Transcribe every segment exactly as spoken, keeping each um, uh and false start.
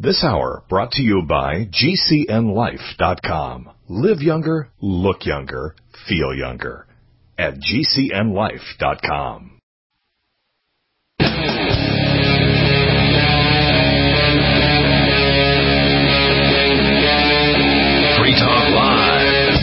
This hour brought to you by G C N life dot com. Live younger, look younger, feel younger at G C N life dot com. Free Talk Live.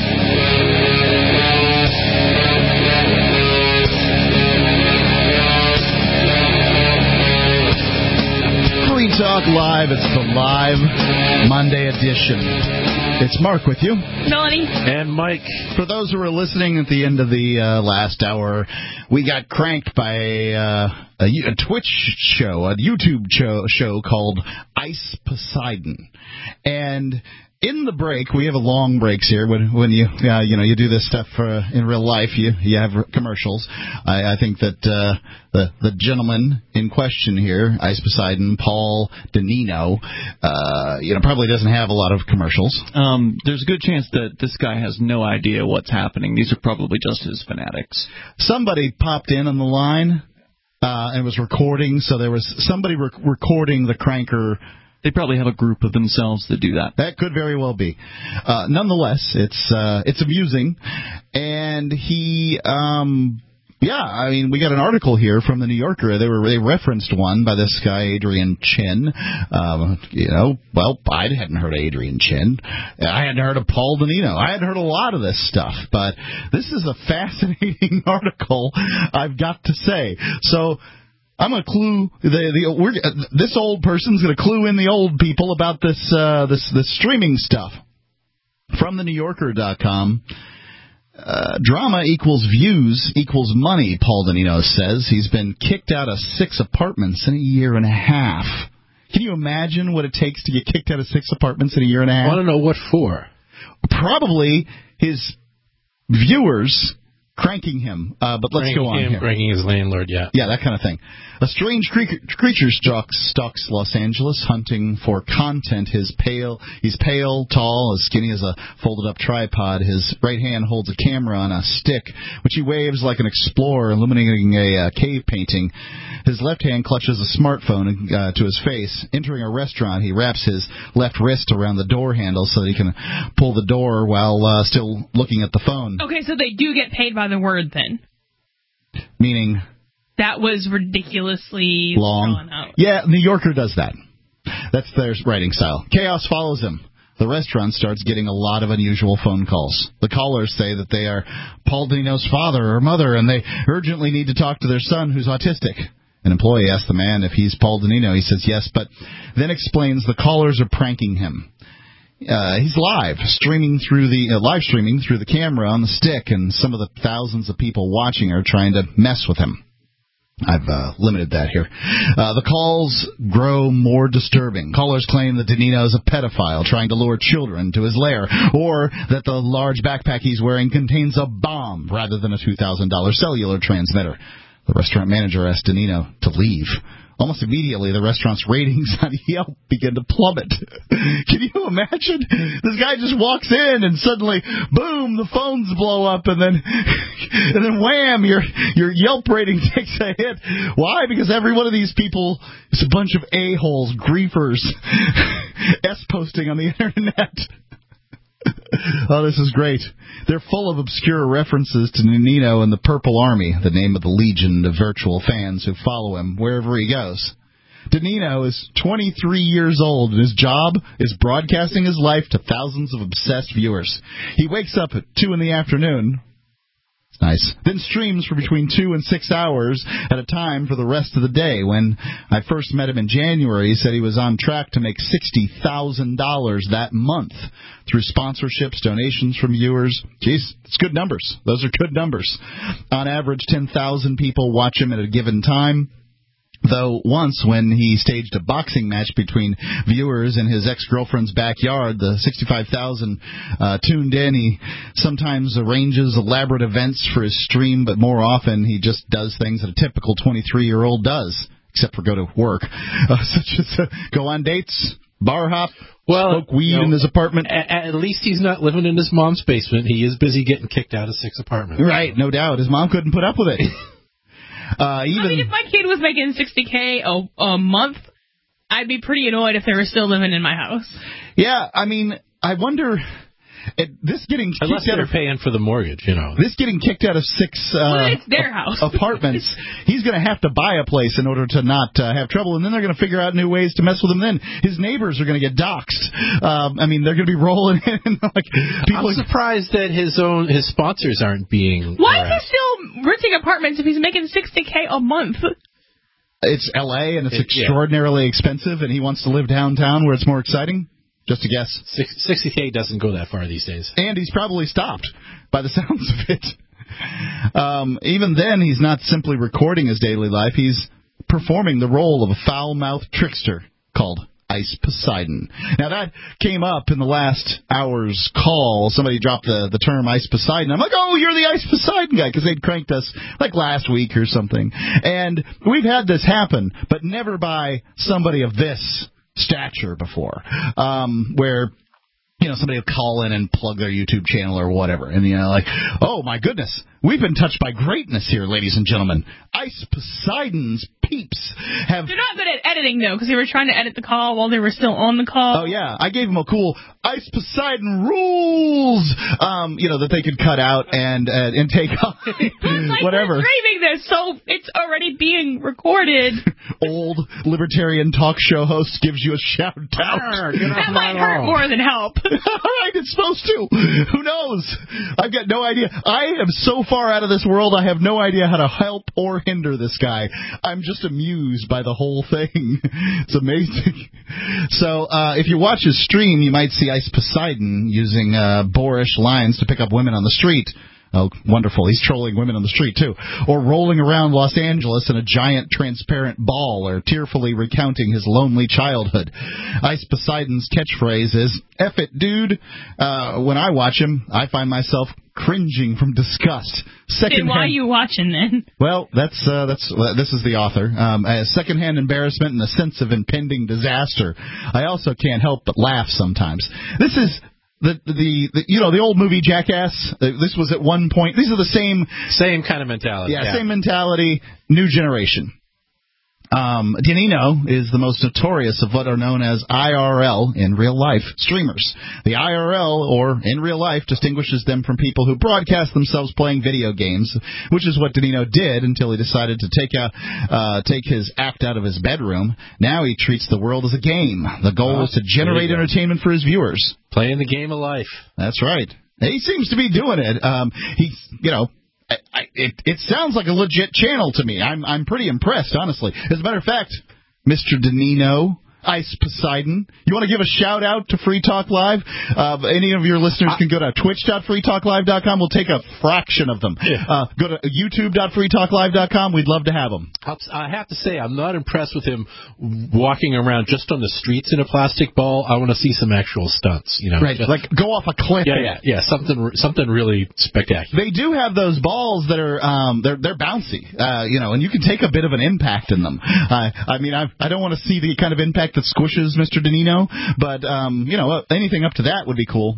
Free Talk Live. It's the live Monday edition. It's Mark with you. Melanie. And Mike. For those who are listening at the end of the uh, last hour, we got cranked by uh, a, a Twitch show, a YouTube show, show called Ice Poseidon. And in the break, we have a long breaks here. When when you uh, you know you do this stuff uh, in real life, you you have commercials. I, I think that uh, the the gentleman in question here, Ice Poseidon, Paul Danino, uh, you know probably doesn't have a lot of commercials. Um, there's a good chance that this guy has no idea what's happening. These are probably just his fanatics. Somebody popped in on the line uh, and was recording, so there was somebody rec- recording the cranker. They probably have a group of themselves that do that. That could very well be. Uh, nonetheless, it's uh, it's amusing, and he, um, yeah, I mean, we got an article here from the New Yorker. They were they referenced one by this guy Adrian Chen. Um, you know, well, I hadn't heard of Adrian Chen. I hadn't heard of Paul Danino. I hadn't heard a lot of this stuff, but this is a fascinating article, I've got to say. So. I'm going to clue the the we're, uh, this old person's going to clue in the old people about this uh, this this streaming stuff from the New Yorker dot com. Uh, drama equals views equals money. Paul Danino says he's been kicked out of six apartments in a year and a half. Can you imagine what it takes to get kicked out of six apartments in a year and a half? I want to know what for. Probably his viewers. Cranking him, uh, but let's Cranking go on him, here. Cranking his landlord, yeah. Yeah, that kind of thing. A strange cre- creature stalks, stalks Los Angeles, hunting for content. His pale, he's pale, tall, as skinny as a folded-up tripod. His right hand holds a camera on a stick, which he waves like an explorer, illuminating a uh, cave painting. His left hand clutches a smartphone uh, to his face. Entering a restaurant, he wraps his left wrist around the door handle so that he can pull the door while uh, still looking at the phone. Okay, so they do get paid by the word then. Meaning? That was ridiculously long. drawn out. Yeah, New Yorker does that. That's their writing style. Chaos follows him. The restaurant starts getting a lot of unusual phone calls. The callers say that they are Paul Danino's father or mother, and they urgently need to talk to their son who's autistic. An employee asks the man if he's Paul Danino. He says yes, but then explains the callers are pranking him. Uh, he's live, streaming through the uh, live streaming through the camera on the stick, and some of the thousands of people watching are trying to mess with him. I've uh, limited that here. Uh, the calls grow more disturbing. Callers claim that Danino is a pedophile trying to lure children to his lair, or that the large backpack he's wearing contains a bomb rather than a two thousand dollars cellular transmitter. The restaurant manager asked Danino to leave. Almost immediately, the restaurant's ratings on Yelp begin to plummet. Can you imagine? This guy just walks in, and suddenly, boom, the phones blow up, and then, and then wham, your your Yelp rating takes a hit. Why? Because every one of these people is a bunch of a-holes, griefers, S-posting on the internet. Oh, this is great. They're full of obscure references to Danino and the Purple Army, the name of the legion of virtual fans who follow him wherever he goes. Danino is twenty-three years old, and his job is broadcasting his life to thousands of obsessed viewers. He wakes up at two in the afternoon. Nice. Then streams for between two and six hours at a time for the rest of the day. When I first met him in January, he said he was on track to make sixty thousand dollars that month through sponsorships, donations from viewers. Jeez, it's good numbers. Those are good numbers. On average, ten thousand people watch him at a given time. Though once, when he staged a boxing match between viewers in his ex-girlfriend's backyard, the sixty-five thousand uh, tuned in. He sometimes arranges elaborate events for his stream, but more often he just does things that a typical twenty-three-year-old does, except for go to work, uh, such as uh, go on dates, bar hop, well, smoke weed you know, in his apartment. At, at least he's not living in his mom's basement. He is busy getting kicked out of six apartments. Right, no doubt. His mom couldn't put up with it. Uh, even, I mean, if my kid was making sixty K a, a month, I'd be pretty annoyed if they were still living in my house. Yeah, I mean, I wonder... It, this getting Unless kicked out they're of, paying for the mortgage, you know. This getting kicked out of six uh, well, it's their house. apartments, he's going to have to buy a place in order to not uh, have trouble, and then they're going to figure out new ways to mess with him. Then his neighbors are going to get doxxed. Um, I mean, they're going to be rolling in. like people. I'm surprised that his own his sponsors aren't being. Why harassed. is he still renting apartments if he's making sixty K a month? It's L A and it's It- extraordinarily yeah. expensive, and he wants to live downtown where it's more exciting. Just a guess. sixty K doesn't go that far these days. And he's probably stopped by the sounds of it. Um, even then, he's not simply recording his daily life. He's performing the role of a foul-mouthed trickster called Ice Poseidon. Now, that came up in the last hour's call. Somebody dropped the, the term Ice Poseidon. I'm like, oh, you're the Ice Poseidon guy, because they'd cranked us like last week or something. And we've had this happen, but never by somebody of this stature before, um, where, you know, somebody will call in and plug their YouTube channel or whatever, and, you know, like, oh, my goodness, we've been touched by greatness here, ladies and gentlemen. Ice Poseidon's peeps have... They're not good at editing, though, because they were trying to edit the call while they were still on the call. Oh, yeah. I gave them a cool Ice Poseidon rules, um, you know, that they could cut out and uh, and take off. like whatever. We're streaming this, so it's already being recorded. Old libertarian talk show host gives you a shout out. That might hurt more than help. All right, it's supposed to. Who knows? I've got no idea. I am so far out of this world, I have no idea how to help or hinder this guy. I'm just amused by the whole thing. It's amazing. So, uh, if you watch his stream, you might see Ice Poseidon using uh, boorish lines to pick up women on the street. Oh, wonderful. He's trolling women on the street, too. Or rolling around Los Angeles in a giant transparent ball, or tearfully recounting his lonely childhood. Ice Poseidon's catchphrase is, F it, dude. Uh, when I watch him, I find myself cringing from disgust. Second Then why are you watching, then? Well, that's, uh, that's, uh, this is the author. Um, a secondhand embarrassment and a sense of impending disaster. I also can't help but laugh sometimes. This is... The, the the you know the old movie Jackass. Uh, this was at one point. These are the same same kind of mentality. Yeah, yeah. same mentality. New generation. Um, Danino is the most notorious of what are known as I R L, in real life, streamers. The I R L, or in real life, distinguishes them from people who broadcast themselves playing video games, which is what Danino did until he decided to take a, uh, take his act out of his bedroom. Now he treats the world as a game. The goal oh, is to generate entertainment for his viewers. Playing the game of life. That's right. He seems to be doing it. Um, he's, you know... I, I, it, it sounds like a legit channel to me. I'm I'm pretty impressed, honestly. As a matter of fact, Mister Danino, Ice Poseidon, you want to give a shout out to Free Talk Live? Uh, any of your listeners can go to twitch dot free talk live dot com. We'll take a fraction of them. Yeah. Uh, go to youtube dot free talk live dot com. We'd love to have them. I have to say, I'm not impressed with him walking around just on the streets in a plastic ball. I want to see some actual stunts. You know, right? Just, like go off a cliff. Yeah, yeah, yeah. Something, something really spectacular. They do have those balls that are, um, they're they're bouncy. Uh, you know, and you can take a bit of an impact in them. Uh, I mean, I I don't want to see the kind of impact that squishes Mister Danino, but um, you know, anything up to that would be cool.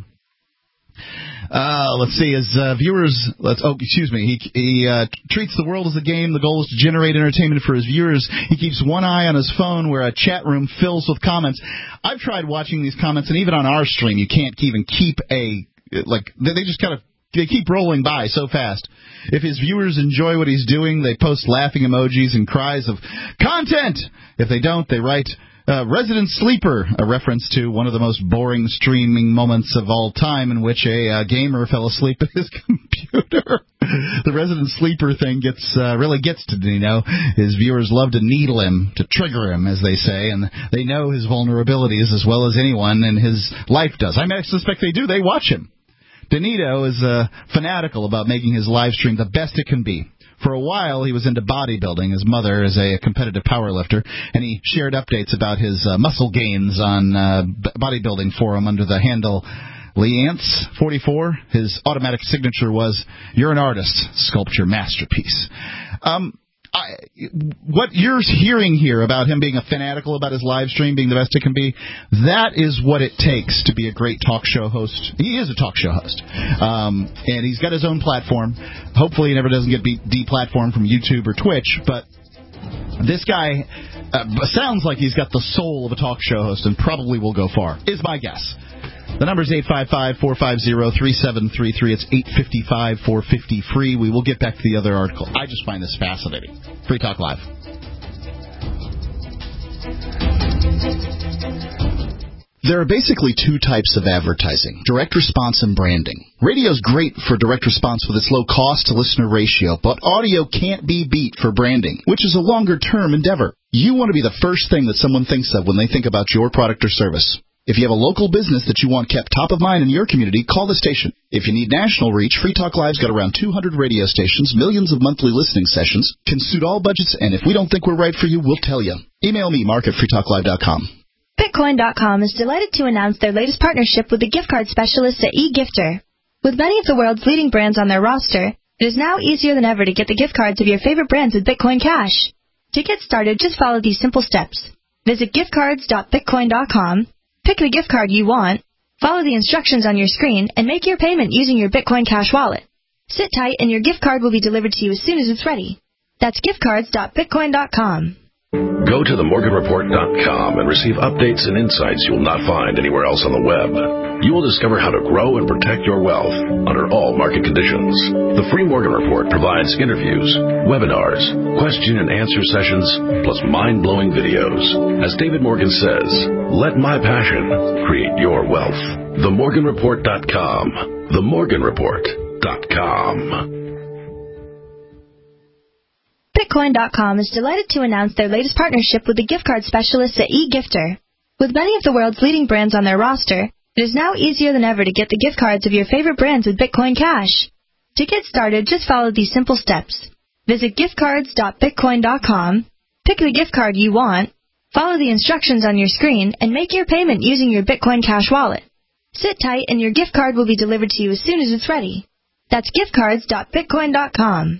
Uh, let's see, his uh, viewers, let's, oh, excuse me, he, he uh, treats the world as a game. The goal is to generate entertainment for his viewers. He keeps one eye on his phone where a chat room fills with comments. I've tried watching these comments, and even on our stream, you can't even keep a, like, they just kind of, they keep rolling by so fast. If his viewers enjoy what he's doing, they post laughing emojis and cries of content. If they don't, they write... Uh, Resident Sleeper, a reference to one of the most boring streaming moments of all time in which a uh, gamer fell asleep at his computer. The Resident Sleeper thing gets uh, really gets to Dino. His viewers love to needle him, to trigger him, as they say, and they know his vulnerabilities as well as anyone in his life does. I mean, I suspect they do. They watch him. Danito is uh, fanatical about making his live stream the best it can be. For a while, he was into bodybuilding. His mother is a competitive powerlifter, and he shared updates about his uh, muscle gains on uh, bodybuilding forum under the handle Leance forty-four. His automatic signature was, "You're an artist, sculpture masterpiece." Um, I, what you're hearing here about him being a fanatical about his live stream being the best it can be, that is what it takes to be a great talk show host. He is a talk show host. Um, and he's got his own platform. Hopefully he never doesn't get deplatformed from YouTube or Twitch, but This guy uh, sounds like he's got the soul of a talk show host and probably will go far, is my guess. The number is eight five five, four five zero, three seven three three. It's eight five five, four five zero, free. We will get back to the other article. I just find this fascinating. Free Talk Live. There are basically two types of advertising, direct response and branding. Radio's great for direct response with its low cost-to-listener ratio, but audio can't be beat for branding, which is a longer-term endeavor. You want to be the first thing that someone thinks of when they think about your product or service. If you have a local business that you want kept top of mind in your community, call the station. If you need national reach, Free Talk Live's got around two hundred radio stations, millions of monthly listening sessions, can suit all budgets, and if we don't think we're right for you, we'll tell you. Email me, mark at free talk live dot com. Bitcoin dot com is delighted to announce their latest partnership with the gift card specialists at eGifter. With many of the world's leading brands on their roster, it is now easier than ever to get the gift cards of your favorite brands with Bitcoin Cash. To get started, just follow these simple steps. Visit gift cards dot bitcoin dot com, pick the gift card you want, follow the instructions on your screen, and make your payment using your Bitcoin Cash wallet. Sit tight and your gift card will be delivered to you as soon as it's ready. That's gift cards dot bitcoin dot com. Go to the morgan report dot com and receive updates and insights you will not find anywhere else on the web. You will discover how to grow and protect your wealth under all market conditions. The free Morgan Report provides interviews, webinars, question and answer sessions, plus mind-blowing videos. As David Morgan says, let my passion create your wealth. the morgan report dot com. the morgan report dot com. Bitcoin dot com is delighted to announce their latest partnership with the gift card specialists at eGifter. With many of the world's leading brands on their roster, it is now easier than ever to get the gift cards of your favorite brands with Bitcoin Cash. To get started, just follow these simple steps. Visit gift cards dot bitcoin dot com, pick the gift card you want, follow the instructions on your screen, and make your payment using your Bitcoin Cash wallet. Sit tight and your gift card will be delivered to you as soon as it's ready. That's gift cards dot bitcoin dot com.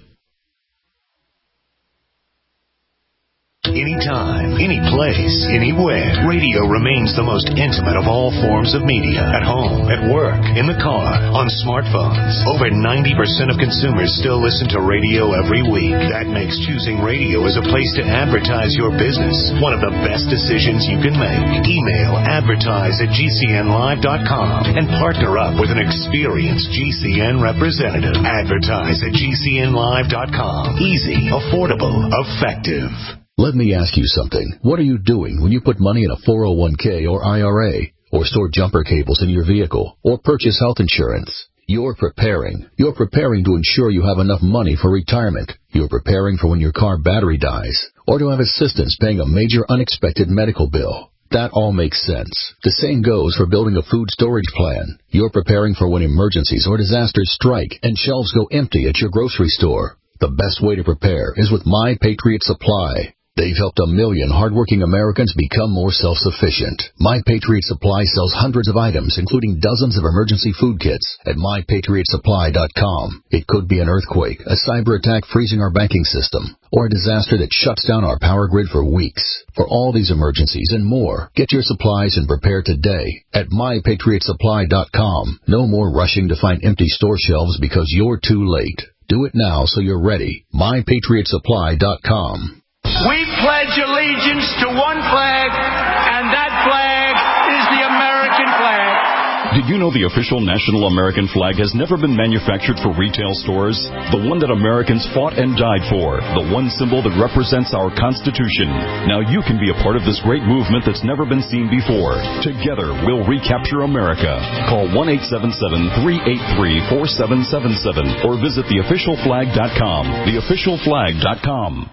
Anytime, any place, anywhere. Radio remains the most intimate of all forms of media. At home, at work, in the car, on smartphones. Over ninety percent of consumers still listen to radio every week. That makes choosing radio as a place to advertise your business one of the best decisions you can make. Email advertise at g c n live dot com and partner up with an experienced G C N representative. Advertise at g c n live dot com. Easy, affordable, effective. Let me ask you something. What are you doing when you put money in a four oh one k or I R A, or store jumper cables in your vehicle, or purchase health insurance? You're preparing. You're preparing to ensure you have enough money for retirement. You're preparing for when your car battery dies, or to have assistance paying a major unexpected medical bill. That all makes sense. The same goes for building a food storage plan. You're preparing for when emergencies or disasters strike and shelves go empty at your grocery store. The best way to prepare is with My Patriot Supply. They've helped a million hardworking Americans become more self-sufficient. My Patriot Supply sells hundreds of items, including dozens of emergency food kits, at my patriot supply dot com. It could be an earthquake, a cyber attack freezing our banking system, or a disaster that shuts down our power grid for weeks. For all these emergencies and more, get your supplies and prepare today at my patriot supply dot com. No more rushing to find empty store shelves because you're too late. Do it now so you're ready. my patriot supply dot com. We pledge allegiance to one flag, and that flag is the American flag. Did you know the official national American flag has never been manufactured for retail stores? The one that Americans fought and died for. The one symbol that represents our Constitution. Now you can be a part of this great movement that's never been seen before. Together, we'll recapture America. Call one eight seven seven, three eight three, four seven seven seven or visit the official flag dot com. the official flag dot com.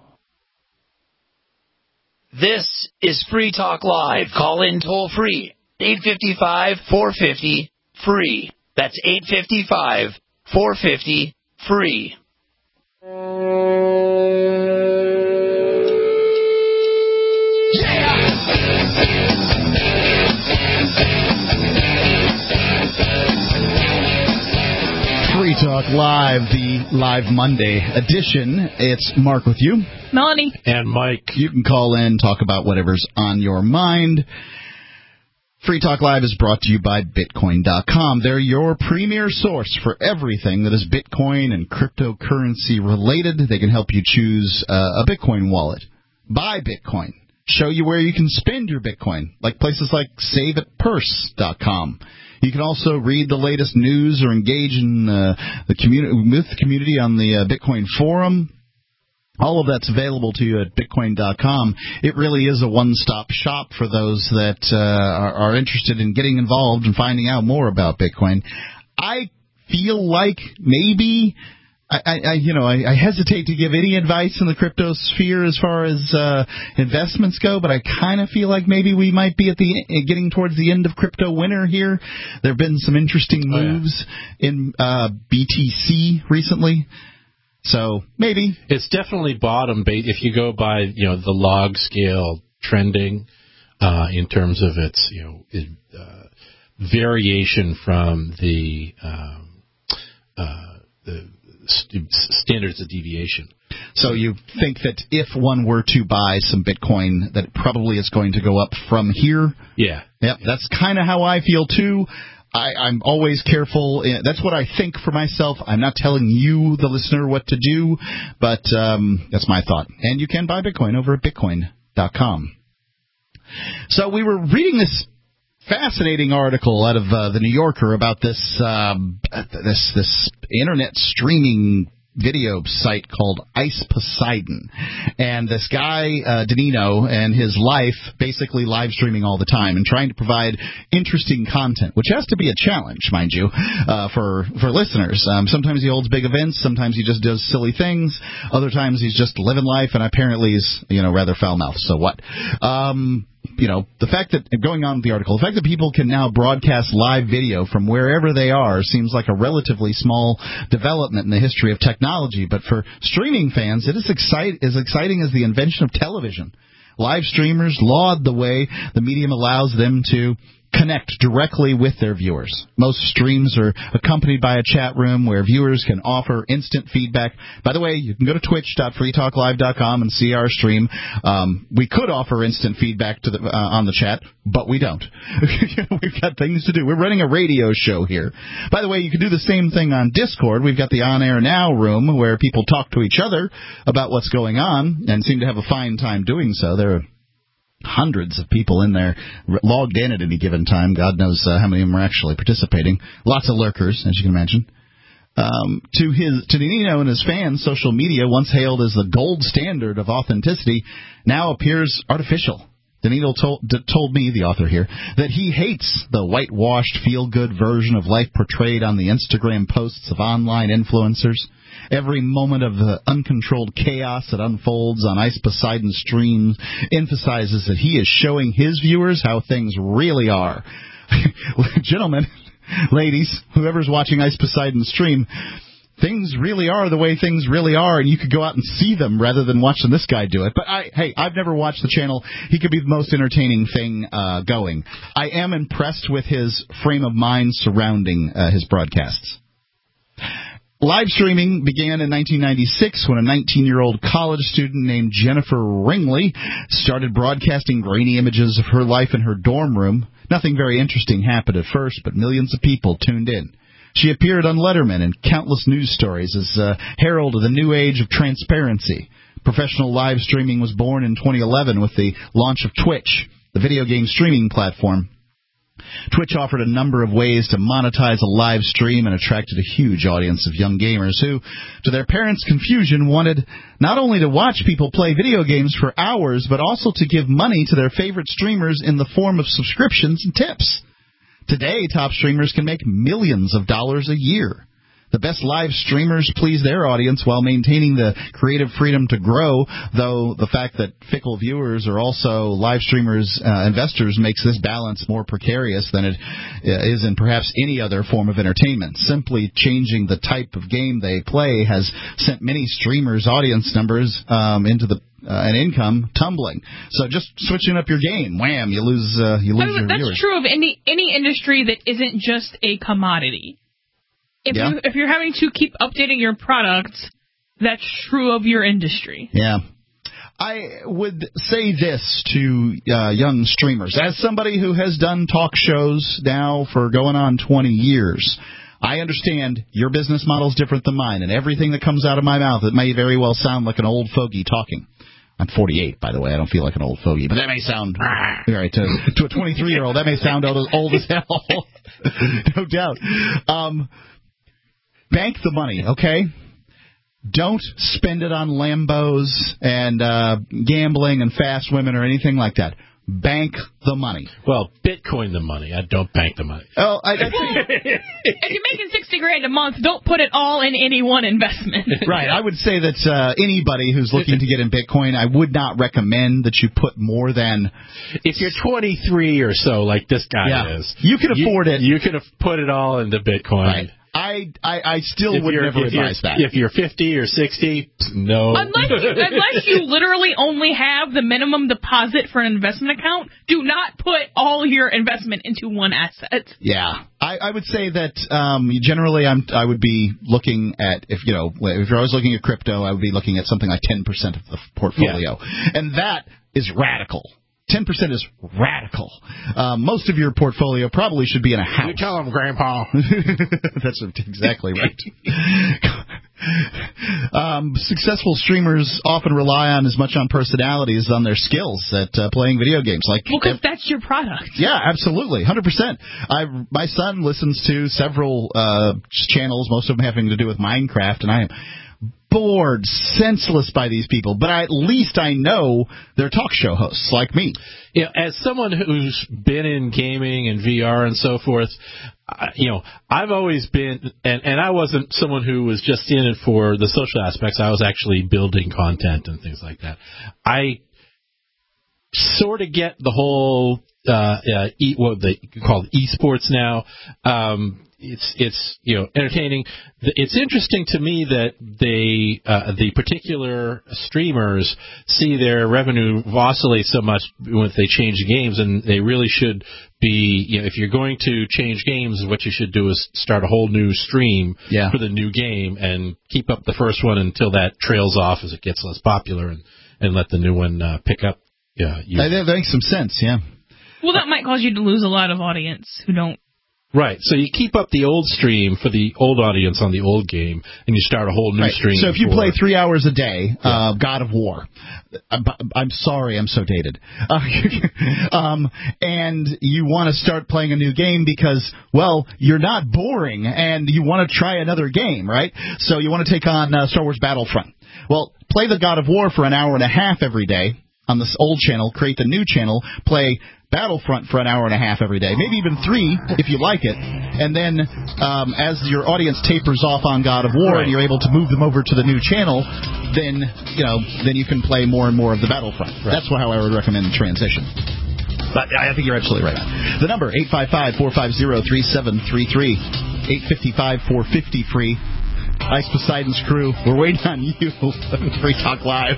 This is Free Talk Live. Call in toll free. eight five five, four five zero, free. That's eight five five, four five zero, free. Free Talk Live, the Live Monday edition. It's Mark with you. Melanie. And Mike. You can call in, talk about whatever's on your mind. Free Talk Live is brought to you by bitcoin dot com. They're your premier source for everything that is Bitcoin and cryptocurrency related. They can help you choose uh, a Bitcoin wallet buy Bitcoin, show you where you can spend your Bitcoin, like places like save it purse dot com. You can also read the latest news or engage in uh, the community with the community on the uh, Bitcoin forum. All of that's available to you at bitcoin dot com. It really is a one-stop shop for those that uh, are, are interested in getting involved and finding out more about Bitcoin. I feel like maybe, I, I you know, I, I hesitate to give any advice in the crypto sphere as far as uh, investments go, but I kind of feel like maybe we might be at the getting towards the end of crypto winter here. There have been some interesting moves oh, yeah. in uh, B T C recently. So maybe it's definitely bottom bait if you go by you know the log scale trending uh, in terms of its you know it, uh, variation from the um, uh, the st- standards of deviation. So you think that if one were to buy some Bitcoin, that it probably is going to go up from here? Yeah. Yep. Yeah. That's kind of how I feel too. I, I'm always careful. That's what I think for myself. I'm not telling you, the listener, what to do, but um, that's my thought. And you can buy Bitcoin over at bitcoin dot com. So we were reading this fascinating article out of uh, the New Yorker about this um, this this internet streaming video site called Ice Poseidon. And this guy, uh, Danino, and his life basically live streaming all the time and trying to provide interesting content, which has to be a challenge, mind you, uh, for, for listeners. Um, sometimes he holds big events. Sometimes he just does silly things. Other times he's just living life, and apparently he's, you know, rather foul-mouthed. So what? Um... You know, the fact that, going on with the article, the fact that people can now broadcast live video from wherever they are seems like a relatively small development in the history of technology. But for streaming fans, it is excite- as exciting as the invention of television. Live streamers laud the way the medium allows them to connect directly with their viewers. Most streams are accompanied by a chat room where viewers can offer instant feedback. By the way, you can go to twitch dot free talk live dot com and see our stream. Um, we could offer instant feedback to the, uh, on the chat, but we don't. We've got things to do. We're running a radio show here. By the way, you can do the same thing on Discord. We've got the On Air Now room where people talk to each other about what's going on and seem to have a fine time doing so. There are hundreds of people in there logged in at any given time. God knows uh, how many of them are actually participating. Lots of lurkers, as you can imagine. Um, to his to Danino and his fans, social media, once hailed as the gold standard of authenticity, now appears artificial. Danino told, told me, the author here, that he hates the whitewashed, feel-good version of life portrayed on the Instagram posts of online influencers. Every moment of the uncontrolled chaos that unfolds on Ice Poseidon streams emphasizes that he is showing his viewers how things really are. Gentlemen, ladies, whoever's watching Ice Poseidon stream, things really are the way things really are, and you could go out and see them rather than watching this guy do it. But, I, hey, I've never watched the channel. He could be the most entertaining thing uh, going. I am impressed with his frame of mind surrounding uh, his broadcasts. Live streaming began in nineteen ninety-six when a nineteen-year-old college student named Jennifer Ringley started broadcasting grainy images of her life in her dorm room. Nothing very interesting happened at first, but millions of people tuned in. She appeared on Letterman and countless news stories as a herald of the new age of transparency. Professional live streaming was born in twenty eleven with the launch of Twitch, the video game streaming platform. Twitch offered a number of ways to monetize a live stream and attracted a huge audience of young gamers who, to their parents' confusion, wanted not only to watch people play video games for hours, but also to give money to their favorite streamers in the form of subscriptions and tips. Today, top streamers can make millions of dollars a year. The best live streamers please their audience while maintaining the creative freedom to grow, though the fact that fickle viewers are also live streamers, uh, investors, makes this balance more precarious than it is in perhaps any other form of entertainment. Simply changing the type of game they play has sent many streamers' audience numbers um, into the Uh, and income tumbling. So just switching up your game, wham, you lose uh, you lose I mean, your that's viewers. That's true of any any industry that isn't just a commodity. If yeah. you if you're having to keep updating your products, that's true of your industry. Yeah. I would say this to uh, young streamers, as somebody who has done talk shows now for going on twenty years. I understand your business model is different than mine, and everything that comes out of my mouth, it may very well sound like an old fogey talking. I'm forty-eight, by the way. I don't feel like an old fogey, but that may sound right to, to a twenty-three-year-old. That may sound old, old as hell, no doubt. Um, bank the money, okay? Don't spend it on Lambos and uh, gambling and fast women or anything like that. Bank the money. Well, Bitcoin the money. I don't bank the money. Oh, I, I if you're making sixty grand a month, don't put it all in any one investment. Right. I would say that uh, anybody who's looking to get in Bitcoin, I would not recommend that you put more than. If you're twenty-three or so, like this guy yeah, is, you can afford you, it. You can put it all into Bitcoin. Right. I, I, I still if would never advise that. If you're fifty or sixty, no. Unless you, unless you literally only have the minimum deposit for an investment account, do not put all your investment into one asset. Yeah. I, I would say that um, generally I'm, I would be looking at, if you know, if you're always looking at crypto, I would be looking at something like ten percent of the portfolio. Yeah. And that is radical. ten percent is radical. Um, most of your portfolio probably should be in a house. You tell them, Grandpa. That's exactly right. um, successful streamers often rely on as much on personality as on their skills at uh, playing video games. Like, well, because that's your product. Yeah, absolutely, one hundred percent. I my son listens to several uh, channels, most of them having to do with Minecraft, and I am bored senseless by these people, but I, at least I know they're talk show hosts like me. You know, as someone who's been in gaming and V R and so forth, uh, you know, I've always been, and, and I wasn't someone who was just in it for the social aspects. I was actually building content and things like that. I sort of get the whole uh, uh, e, what they call esports now. Um, It's it's you know entertaining. It's interesting to me that they uh, the particular streamers see their revenue oscillate so much when they change games, and they really should be. You know, if you're going to change games, what you should do is start a whole new stream yeah. for the new game and keep up the first one until that trails off as it gets less popular, and, and let the new one uh, pick up. Yeah, that, that makes some sense. Yeah. Well, that might cause you to lose a lot of audience who don't. Right, so you keep up the old stream for the old audience on the old game, and you start a whole new right. stream. So if you for... play three hours a day, yeah. uh, God of War, I'm, I'm sorry, I'm so dated, uh, um, and you want to start playing a new game because, well, you're not boring, and you want to try another game, right? So you want to take on uh, Star Wars Battlefront. Well, play the God of War for an hour and a half every day on this old channel, create the new channel, play Battlefront for an hour and a half every day, maybe even three if you like it, and then um, as your audience tapers off on God of War right. and you're able to move them over to the new channel, then you know then you can play more and more of the Battlefront. Right. That's how I would recommend the transition. But I think you're absolutely right. The number, eight five five, four five zero, three seven three three, eight five five, four five zero, free. Ice Poseidon's crew, we're waiting on you. Free Talk Live.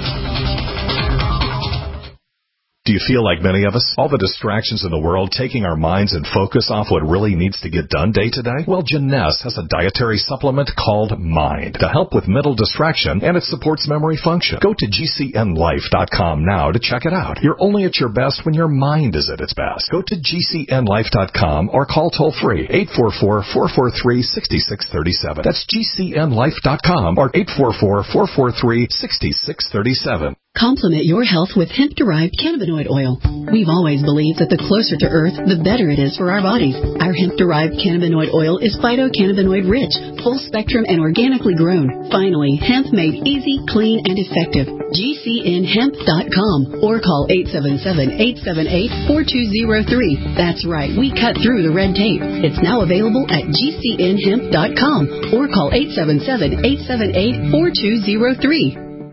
Do you feel like many of us? All the distractions in the world taking our minds and focus off what really needs to get done day to day? Well, Jeunesse has a dietary supplement called Mind to help with mental distraction, and it supports memory function. Go to G C N life dot com now to check it out. You're only at your best when your mind is at its best. Go to G C N life dot com or call toll-free eight four four, four four three, six six three seven. That's G C N life dot com or eight four four, four four three, six six three seven. Complement your health with hemp-derived cannabinoid oil. We've always believed that the closer to Earth, the better it is for our bodies. Our hemp-derived cannabinoid oil is phytocannabinoid rich, full spectrum, and organically grown. Finally, hemp made easy, clean, and effective. G C N hemp dot com or call eight seven seven, eight seven eight, four two zero three. That's right, we cut through the red tape. It's now available at G C N hemp dot com or call eight seven seven, eight seven eight, four two zero three.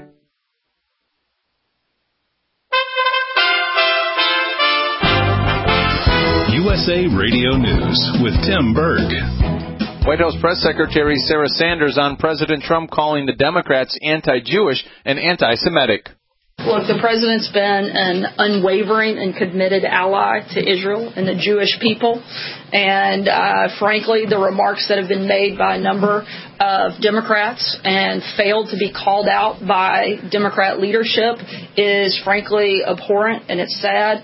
U S A Radio News with Tim Berg. White House Press Secretary Sarah Sanders on President Trump calling the Democrats anti-Jewish and anti-Semitic. Look, the president's been an unwavering and committed ally to Israel and the Jewish people. And uh, frankly, the remarks that have been made by a number of Democrats and failed to be called out by Democrat leadership is frankly abhorrent, and it's sad.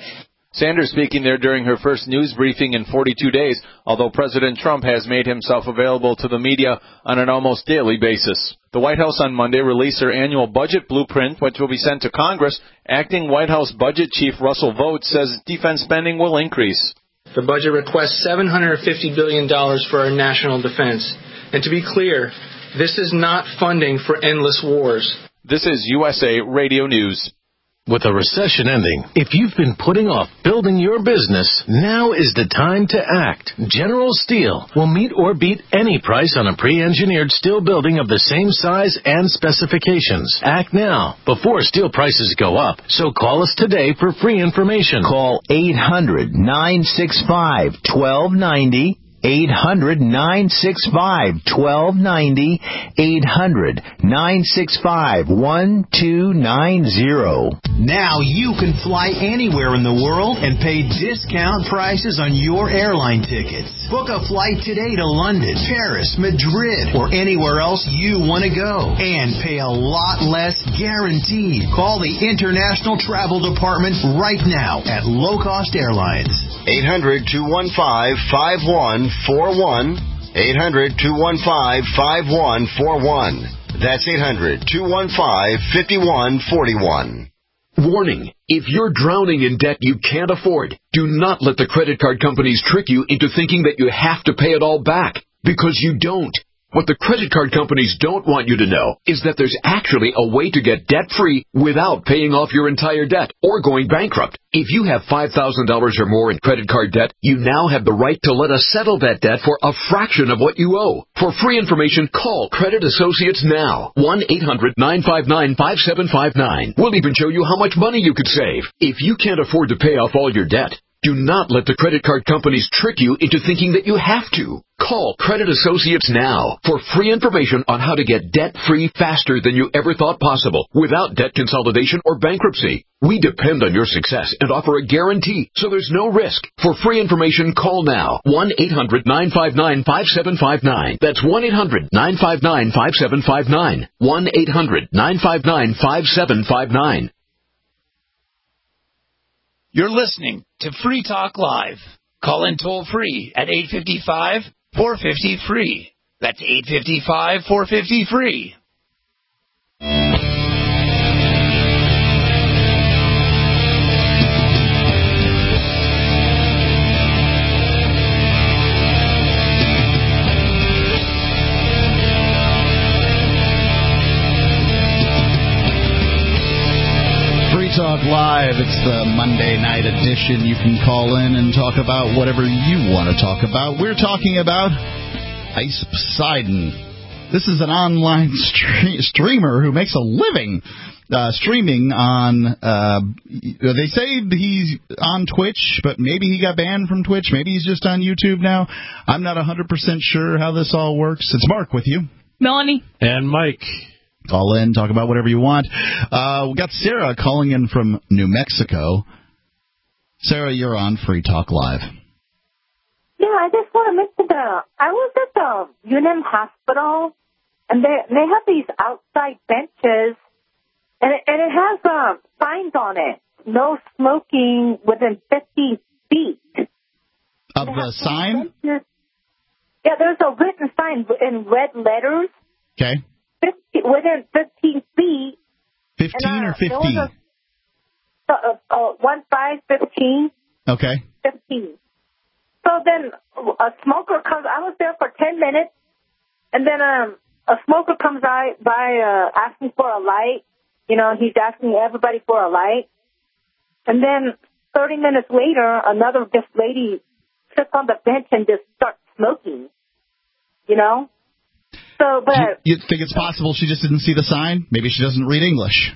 Sanders speaking there during her first news briefing in forty-two days, although President Trump has made himself available to the media on an almost daily basis. The White House on Monday released her annual budget blueprint, which will be sent to Congress. Acting White House Budget Chief Russell Vought says defense spending will increase. The budget requests seven hundred fifty billion dollars for our national defense. And to be clear, this is not funding for endless wars. This is U S A Radio News. With a recession ending, if you've been putting off building your business, now is the time to act. General Steel will meet or beat any price on a pre-engineered steel building of the same size and specifications. Act now, before steel prices go up. So call us today for free information. Call eight hundred, nine six five, one two nine zero. eight hundred, nine six five, one two nine zero. eight hundred, nine six five, one two nine zero. Now you can fly anywhere in the world and pay discount prices on your airline tickets. Book a flight today to London, Paris, Madrid, or anywhere else you want to go. And pay a lot less guaranteed. Call the International Travel Department right now at Low Cost Airlines. eight hundred, two one five, five one four one. eight hundred, two one five, five one four one. That's eight hundred, two one five, five one four one. Warning, if you're drowning in debt you can't afford, do not let the credit card companies trick you into thinking that you have to pay it all back, because you don't. What the credit card companies don't want you to know is that there's actually a way to get debt-free without paying off your entire debt or going bankrupt. If you have five thousand dollars or more in credit card debt, you now have the right to let us settle that debt for a fraction of what you owe. For free information, call Credit Associates now. one eight hundred, nine five nine, five seven five nine. We'll even show you how much money you could save. If you can't afford to pay off all your debt, do not let the credit card companies trick you into thinking that you have to. Call Credit Associates now for free information on how to get debt-free faster than you ever thought possible without debt consolidation or bankruptcy. We depend on your success and offer a guarantee, so there's no risk. For free information, call now. one eight hundred, nine five nine, five seven five nine. That's one eight hundred, nine five nine, five seven five nine. one eight hundred, nine five nine, five seven five nine. You're listening to Free Talk Live. Call in toll free at eight five five, four five zero, free. That's eight five five, four five zero, free. Talk Live. It's the Monday night edition. You can call in and talk about whatever you want to talk about. We're talking about Ice Poseidon. This is an online stre- streamer who makes a living uh, streaming on, uh, they say he's on Twitch, but maybe he got banned from Twitch. Maybe he's just on YouTube now. I'm not one hundred percent sure how this all works. It's Mark with you. Melanie. And Mike. Call in, talk about whatever you want. Uh, we got Sarah calling in from New Mexico. Sarah, you're on Free Talk Live. Yeah, I just want to mention the, I was at the Union Hospital, and they they have these outside benches, and it, and it has um, signs on it. No smoking within fifty feet. Of the sign? Benches. Yeah, there's a written sign in red letters. Okay. fifty, within fifteen feet. fifteen and, uh, or fifty? A, uh, uh, one, five, fifteen. Okay. fifteen. So then a smoker comes, I was there for ten minutes, and then um, a smoker comes by, by uh, asking for a light. You know, he's asking everybody for a light. And then thirty minutes later, another this lady sits on the bench and just starts smoking, you know? So, but you, you think it's possible she just didn't see the sign? Maybe she doesn't read English.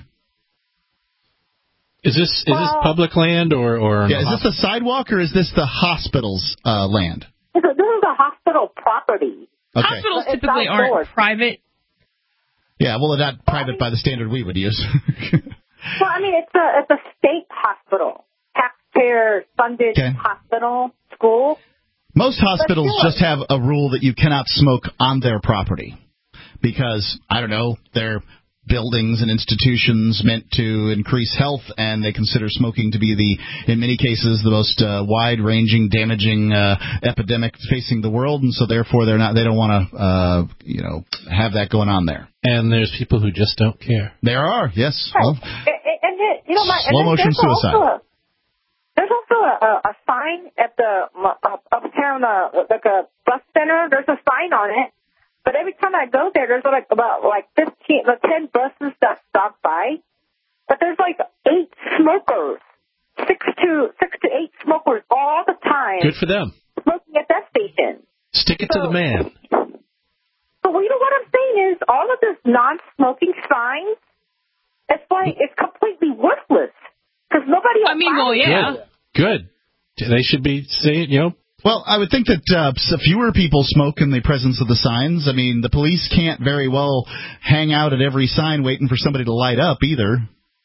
Is this is this public land or or yeah? Is this the sidewalk or is this the hospital's uh, land? This is a hospital property. Okay. Hospitals typically aren't private. Yeah, well, not private by the standard we would use. Well, I mean, it's a it's a state hospital, taxpayer funded okay. hospital school. Most hospitals just have a rule that you cannot smoke on their property because, I don't know, they're buildings and institutions meant to increase health, and they consider smoking to be the, in many cases, the most uh, wide-ranging, damaging uh, epidemic facing the world, and so therefore they're not, they don't want to, uh, you know, have that going on there. And there's people who just don't care. There are, yes. Right. Well, and, and, and, you know, my, slow and motion there's suicide. Also a, there's also a, a, a sign at the uh, uptown, uh, like a bus center. There's a sign on it. But every time I go there, there's like about like fifteen, like ten buses that stop by. But there's like eight smokers, six to six to eight smokers all the time. Good for them. Smoking at that station. Stick it so, to the man. So you know what I'm saying is all of this non-smoking signs, it's like it's completely worthless because nobody. I mean, well, yeah. Good. Good. They should be saying, you know. Well, I would think that uh, fewer people smoke in the presence of the signs. I mean, the police can't very well hang out at every sign waiting for somebody to light up either.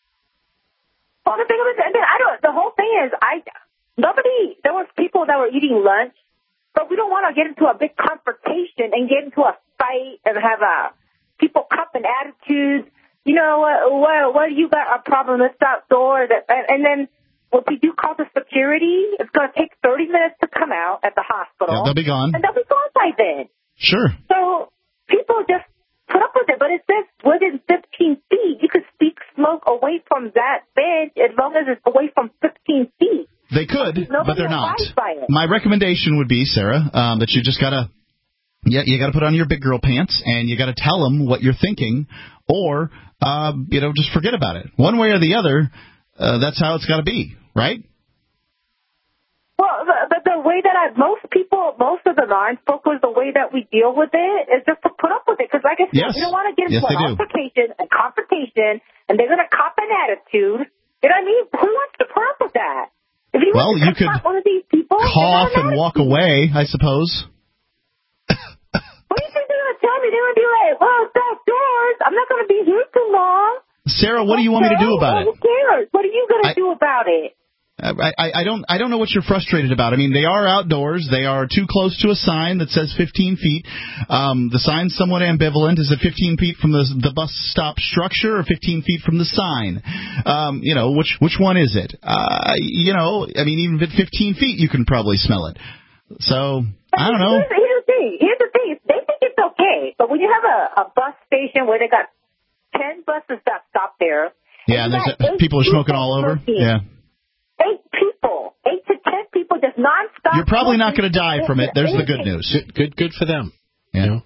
Well, the thing is, and then I don't. The whole thing is, I nobody. There was people that were eating lunch, but we don't want to get into a big confrontation and get into a fight and have a people cupping attitudes. You know, what? What, what you got a problem? Let's outdoor. That, and, and then. If we do call the security, it's going to take thirty minutes to come out at the hospital. Yeah, they'll be gone. And they'll be gone by then. Sure. So people just put up with it. But it says within fifteen feet. You could speak smoke away from that bench as long as it's away from fifteen feet. They could, Nobody but they're not. by it. My recommendation would be, Sarah, um, that you just got to yeah, you got to put on your big girl pants, and you got to tell them what you're thinking, or, uh, you know, just forget about it. One way or the other, uh, that's how it's got to be. Right? Well, the, the, the way that I, most people, most of the non-smokers, the way that we deal with it is just to put up with it. Because like I said, yes. we don't want to get into yes, an altercation, a confrontation, and they're going to cop an attitude. You know what I mean? Who wants to put up with that? If you well, want to you could one of these people, cough and walk away, I suppose. What do you think they're going to tell me? They're going to be like, well, it's outdoors. I'm not going to be here too long. Sarah, what do you want me to do about well, it? Who cares? What are you going to I, do about it? I, I, I don't I don't know what you're frustrated about. I mean, they are outdoors. They are too close to a sign that says fifteen feet. Um, the sign's somewhat ambivalent. Is it fifteen feet from the the bus stop structure or fifteen feet from the sign? Um, you know, which which one is it? Uh, you know, I mean, even at fifteen feet, you can probably smell it. So, I don't know. Here's, here's the thing. Here's the thing. They think it's okay. But when you have a, a bus station where they got ten buses that stop there. Yeah, and there's people are smoking all over. Smoking. Yeah. Eight people, eight to ten people just nonstop. You're probably not going to die from it. There's the good news. Good, good, good for them. Yeah. You know?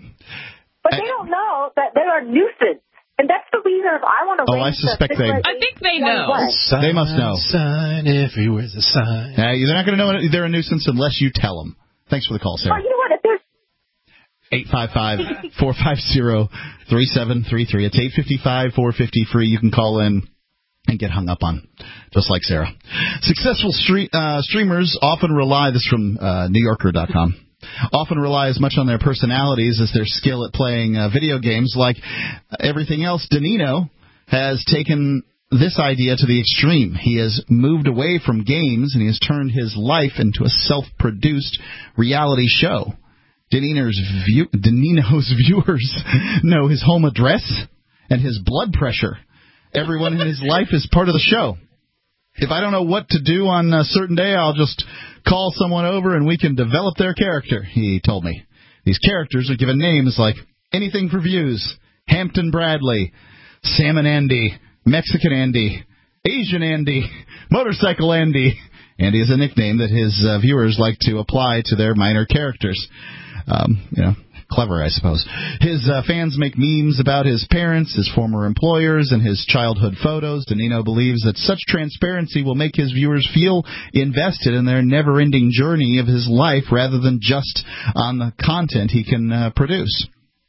But they don't know that they're a nuisance. And that's the reason I want to Oh, I suspect they... I think they know. Sign, they must know. Sign, everywhere's a sign. Yeah, they're not going to know they're a nuisance unless you tell them. Thanks for the call, Sarah. Oh, you know what? If there's eight five five, four five zero, three seven three three. It's eight five five, four five zero, free. You can call in and get hung up on, just like Sarah. Successful street, uh, streamers often rely, this is from uh, New Yorker dot com, often rely as much on their personalities as their skill at playing uh, video games. Like everything else, Danino has taken this idea to the extreme. He has moved away from games, and he has turned his life into a self-produced reality show. Danino's, view, Danino's viewers know his home address and his blood pressure. Everyone in his life is part of the show. If I don't know what to do on a certain day, I'll just call someone over and we can develop their character, he told me. These characters are given names like Anything for Views, Hampton Bradley, Salmon Andy, Mexican Andy, Asian Andy, Motorcycle Andy. Andy is a nickname that his uh, viewers like to apply to their minor characters. Um, you know. Clever, I suppose. His uh, fans make memes about his parents, his former employers, and his childhood photos. Danino believes that such transparency will make his viewers feel invested in their never-ending journey of his life rather than just on the content he can uh, produce.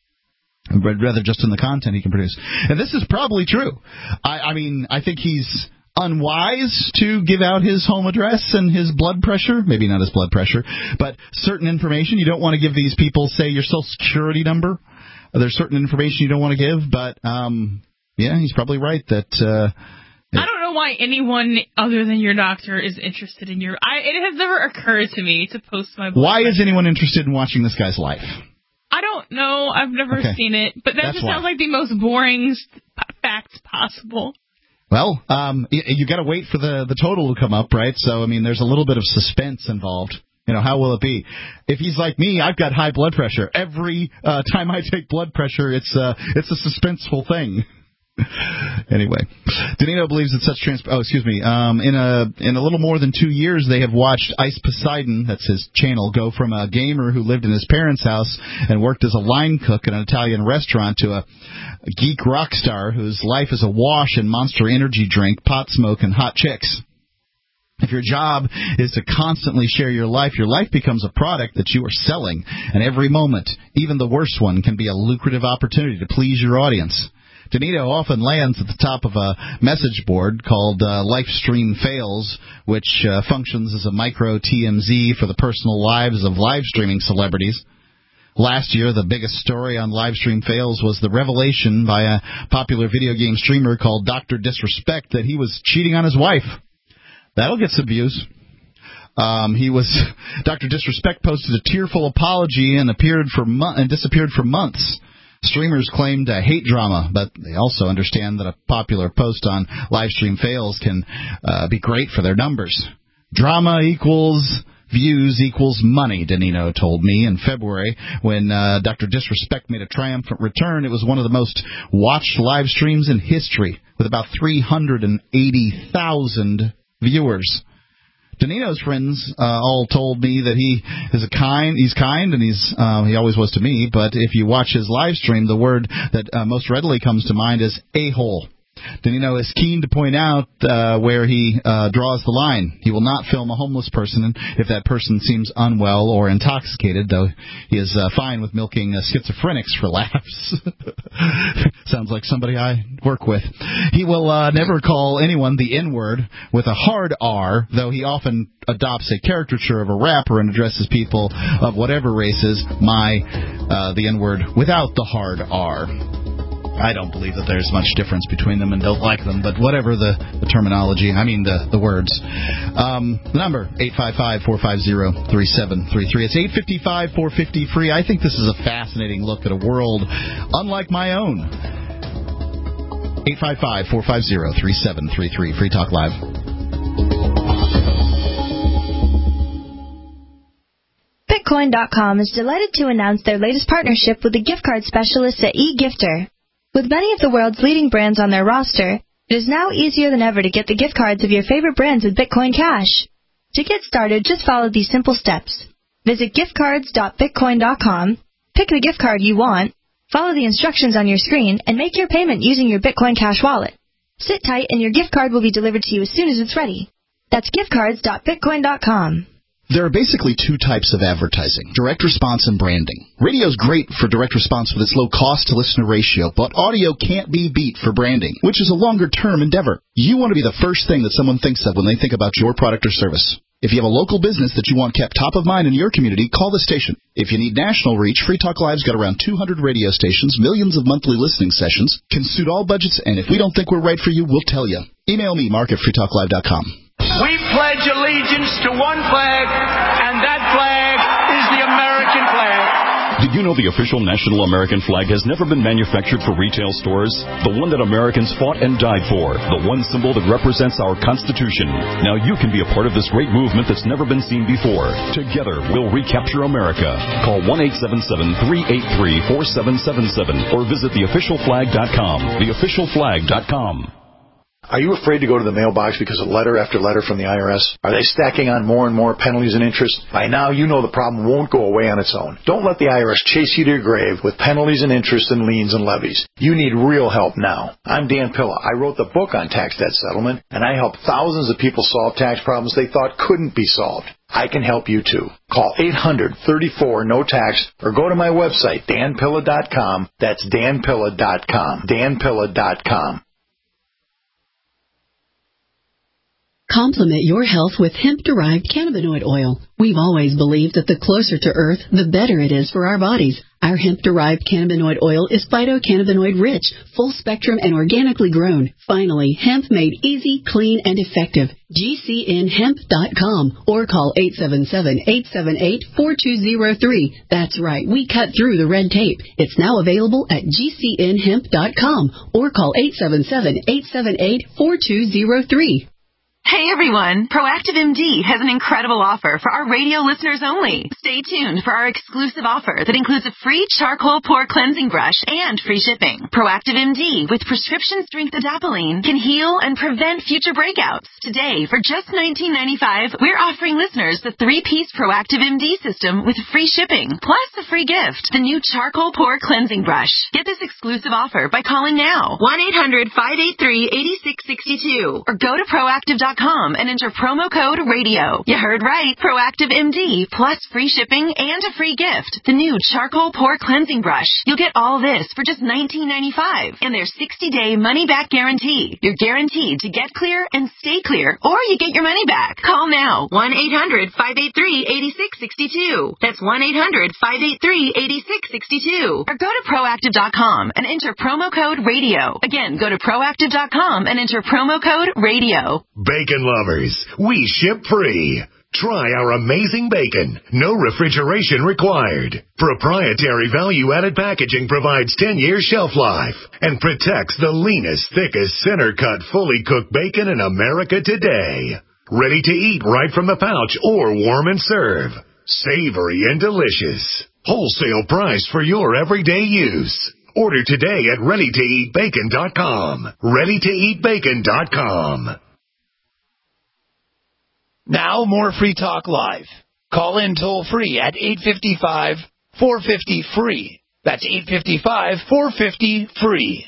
Rather just in the content he can produce. And this is probably true. I, I mean, I think he's unwise to give out his home address and his blood pressure. Maybe not his blood pressure, but certain information. You don't want to give these people, say, your social security number. There's certain information you don't want to give, but, um, yeah, he's probably right that... Uh, I don't know why anyone other than your doctor is interested in your... I, it has never occurred to me to post my blood Why pressure. is anyone interested in watching this guy's life? I don't know. I've never Okay. seen it, but that That's just why. sounds like the most boring st- facts possible. Well, um, you, you got to wait for the, the total to come up, right? So, I mean, there's a little bit of suspense involved. You know, how will it be? If he's like me, I've got high blood pressure. Every uh, time I take blood pressure, it's uh, it's a suspenseful thing. Anyway, Danilo believes that such trans. Oh, excuse me. Um, in a in a little more than two years, they have watched Ice Poseidon, that's his channel, go from a gamer who lived in his parents' house and worked as a line cook in an Italian restaurant to a, a geek rock star whose life is awash in Monster Energy drink, pot smoke, and hot chicks. If your job is to constantly share your life, your life becomes a product that you are selling, and every moment, even the worst one, can be a lucrative opportunity to please your audience. Danilo often lands at the top of a message board called uh, Livestream Fails, which uh, functions as a micro T M Z for the personal lives of live streaming celebrities. Last year, the biggest story on Livestream Fails was the revelation by a popular video game streamer called Doctor Disrespect that he was cheating on his wife. That'll get some views. Um, he was Doctor Disrespect posted a tearful apology and appeared for mo- and disappeared for months. Streamers claimed a hate drama, but they also understand that a popular post on Livestream Fails can uh, be great for their numbers. Drama equals views equals money, Danilo told me in February when uh, Doctor Disrespect made a triumphant return. It was one of the most watched live streams in history, with about three hundred eighty thousand viewers. Danino's friends uh, all told me that he is a kind, he's kind, and he's uh, he always was to me. But if you watch his live stream, the word that uh, most readily comes to mind is a-hole. Danilo is keen to point out uh, where he uh, draws the line. He will not film a homeless person if that person seems unwell or intoxicated, though he is uh, fine with milking uh, schizophrenics for laughs. Sounds like somebody I work with. He will uh, never call anyone the N-word with a hard R, though he often adopts a caricature of a rapper and addresses people of whatever races, my, uh, the N-word without the hard R. I don't believe that there's much difference between them and don't like them, but whatever the, the terminology, I mean the, the words. Um, the number, eight five five, four five zero, three seven three three. It's eight five five, four five zero, free. I think this is a fascinating look at a world unlike my own. eight five five, four five zero, three seven three three. Free Talk Live. Bitcoin dot com is delighted to announce their latest partnership with the gift card specialists at eGifter. With many of the world's leading brands on their roster, it is now easier than ever to get the gift cards of your favorite brands with Bitcoin Cash. To get started, just follow these simple steps. Visit gift cards dot bitcoin dot com, pick the gift card you want, follow the instructions on your screen, and make your payment using your Bitcoin Cash wallet. Sit tight and your gift card will be delivered to you as soon as it's ready. That's gift cards dot bitcoin dot com. There are basically two types of advertising, direct response and branding. Radio's great for direct response with its low cost-to-listener ratio, but audio can't be beat for branding, which is a longer-term endeavor. You want to be the first thing that someone thinks of when they think about your product or service. If you have a local business that you want kept top of mind in your community, call the station. If you need national reach, Free Talk Live's got around two hundred radio stations, millions of monthly listening sessions, can suit all budgets, and if we don't think we're right for you, we'll tell you. Email me, mark at free talk live dot com. We pledge allegiance to one flag, and that flag is the American flag. Did you know the official national American flag has never been manufactured for retail stores? The one that Americans fought and died for. The one symbol that represents our Constitution. Now you can be a part of this great movement that's never been seen before. Together, we'll recapture America. Call one eight seven seven, three eight three, four seven seven seven or visit the official flag dot com. the official flag dot com. Are you afraid to go to the mailbox because of letter after letter from the I R S? Are they stacking on more and more penalties and interest? By now, you know the problem won't go away on its own. Don't let the I R S chase you to your grave with penalties and interest and liens and levies. You need real help now. I'm Dan Pilla. I wrote the book on tax debt settlement, and I helped thousands of people solve tax problems they thought couldn't be solved. I can help you too. Call eight hundred, thirty-four, no tax or go to my website, dan pilla dot com. That's dan pilla dot com. dan pilla dot com. Complement your health with hemp-derived cannabinoid oil. We've always believed that the closer to Earth, the better it is for our bodies. Our hemp-derived cannabinoid oil is phytocannabinoid rich, full spectrum, and organically grown. Finally, hemp made easy, clean, and effective. G C N hemp dot com or call eight seven seven, eight seven eight, four two zero three. That's right, we cut through the red tape. It's now available at G C N hemp dot com or call eight seven seven, eight seven eight, four two zero three. Hey everyone, Proactive M D has an incredible offer for our radio listeners only. Stay tuned for our exclusive offer that includes a free charcoal pore cleansing brush and free shipping. Proactive M D with prescription strength adapalene can heal and prevent future breakouts. Today, for just nineteen ninety-five dollars, we're offering listeners the three-piece Proactive M D system with free shipping, plus a free gift, the new charcoal pore cleansing brush. Get this exclusive offer by calling now, one eight hundred, five eight three, eight six six two, or go to proactive dot com and enter promo code radio. You heard right. Proactive M D plus free shipping and a free gift. The new charcoal pore cleansing brush. You'll get all this for just nineteen ninety-five dollars and their sixty-day money-back guarantee. You're guaranteed to get clear and stay clear, or you get your money back. Call now. one eight hundred, five eight three, eight six six two. That's one eight hundred, five eight three, eight six six two. Or go to proactive dot com and enter promo code radio. Again, go to proactive dot com and enter promo code radio. Bacon lovers, we ship free. Try our amazing bacon. No refrigeration required. Proprietary value-added packaging provides ten-year shelf life and protects the leanest, thickest, center-cut, fully cooked bacon in America today. Ready to eat right from the pouch or warm and serve. Savory and delicious. Wholesale price for your everyday use. Order today at ready to eat bacon dot com. ready to eat bacon dot com. Now more Free Talk Live. Call in toll free at eight five five, four five zero, free. That's eight five five, four five zero, free.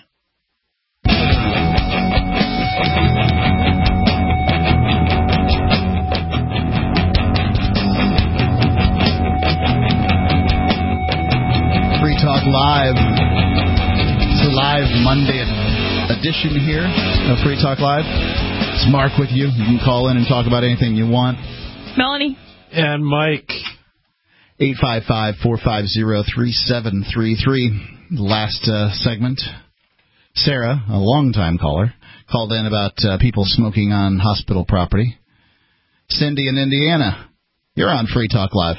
Free Talk Live. It's a live Monday edition here of Free Talk Live. It's Mark with you. You can call in and talk about anything you want. Melanie. And Mike. eight five five, four five zero, three seven three three. Last uh, segment, Sarah, a longtime caller, called in about uh, people smoking on hospital property. Cindy in Indiana, you're on Free Talk Live.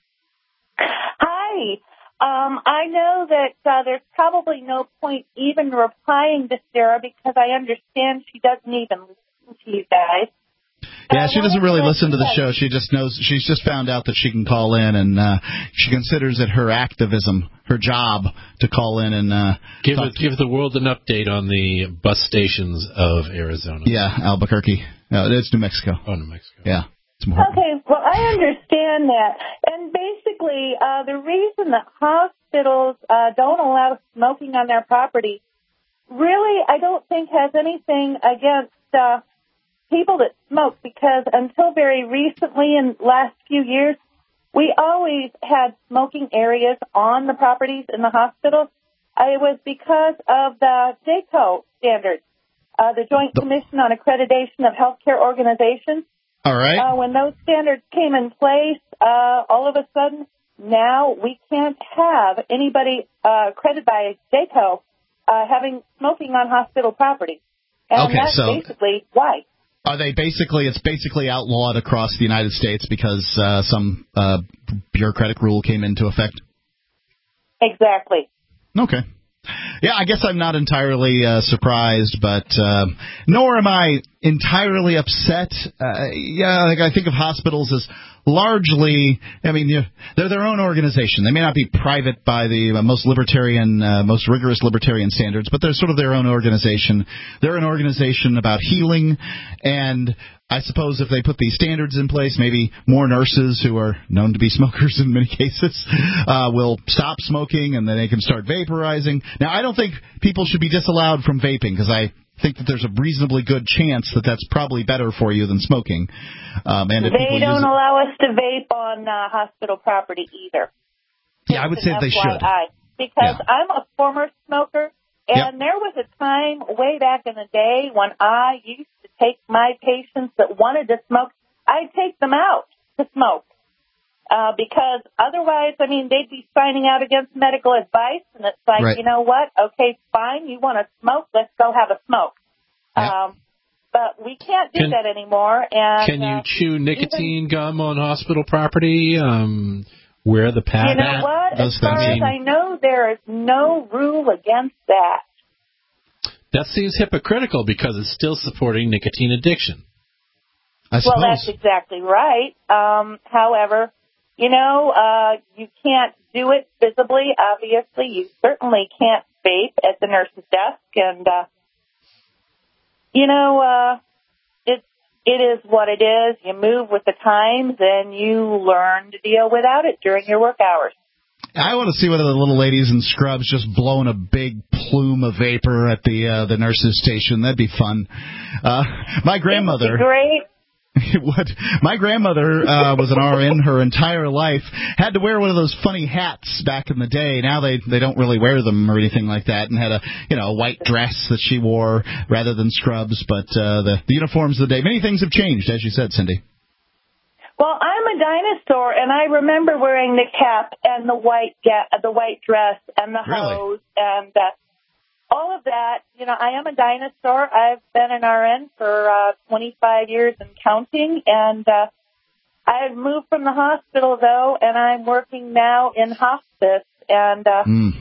Hi. Um, I know that uh, there's probably no point even replying to Sarah because I understand she doesn't even listen to you guys. Yeah, she doesn't really listen to the show. She just knows, she's just found out that she can call in, and uh, she considers it her activism, her job, to call in and uh, give it, give the world an update on the bus stations of Arizona. Yeah, Albuquerque. No, it's New Mexico. Oh, New Mexico. Yeah. It's more. Okay, well, I understand that. And basically, uh, the reason that hospitals uh, don't allow smoking on their property really, I don't think has anything against uh, people that smoke, because until very recently, in the last few years, we always had smoking areas on the properties in the hospital. Uh, it was because of the J C O standards, uh, the Joint Commission on Accreditation of Healthcare Organizations. All right. Uh, when those standards came in place, uh, all of a sudden, now we can't have anybody uh, accredited by J C O uh, having smoking on hospital property. And okay, that's so basically why. Are they basically, it's basically outlawed across the United States because uh, some uh, bureaucratic rule came into effect? Exactly. Okay. Yeah, I guess I'm not entirely uh, surprised, but uh, nor am I entirely upset. Uh, yeah, like I think of hospitals as largely, I mean, you, they're their own organization. They may not be private by the uh, most libertarian, uh, most rigorous libertarian standards, but they're sort of their own organization. They're an organization about healing, and I suppose if they put these standards in place, maybe more nurses who are known to be smokers in many cases uh, will stop smoking, and then they can start vaporizing. Now, I don't think people should be disallowed from vaping, because I think that there's a reasonably good chance that that's probably better for you than smoking. Um, and if they don't use allow us to vape on uh, hospital property either. Yeah, I would say they should. Because yeah. I'm a former smoker, and yep. there was a time way back in the day when I used to take my patients that wanted to smoke, I'd take them out to smoke. Uh, because otherwise, I mean, they'd be signing out against medical advice, and it's like, right. you know what? Okay, fine, you want to smoke, let's go have a smoke. Yeah. Um, but we can't do Can- that anymore. And Can you uh, chew nicotine gum on hospital property? Um, wear the pad? You know what? As far as I know, there is no rule against that. That seems hypocritical because it's still supporting nicotine addiction. I Well, suppose. that's exactly right. Um, however, you know, uh, you can't do it visibly, obviously. You certainly can't vape at the nurse's desk. And, uh, you know, uh, it, it is what it is. You move with the times, and you learn to deal without it during your work hours. I want to see one of the little ladies in scrubs just blowing a big plume of vapor at the uh, the nurse's station. That'd be fun. Uh, my grandmother... Great. What my grandmother uh, was an R N her entire life. Had to wear one of those funny hats back in the day. Now they they don't really wear them or anything like that. And had a you know a white dress that she wore rather than scrubs. But uh, the the uniforms of the day. Many things have changed, as you said, Cindy. Well, I'm a dinosaur, and I remember wearing the cap and the white ga- the white dress and the Really? hose and uh, all of that. You know, I am a dinosaur. I've been an R N for uh, twenty-five years and counting, and uh, I've moved from the hospital, though, and I'm working now in hospice, and uh, mm.